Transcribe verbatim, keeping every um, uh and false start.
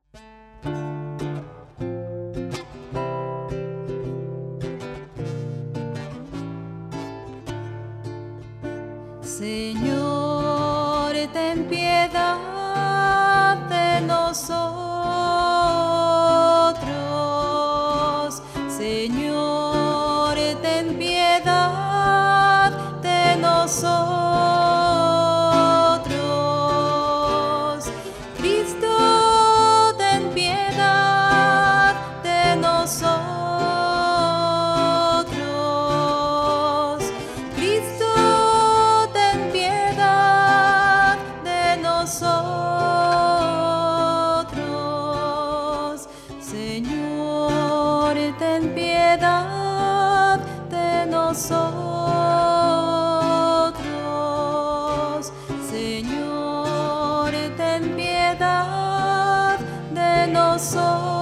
Señor, ten piedad de nosotros. Señor, ten piedad de nosotros. Cristo, ten piedad de nosotros. Cristo, nosotros. Señor, ten piedad de nosotros. Señor, ten piedad de nosotros.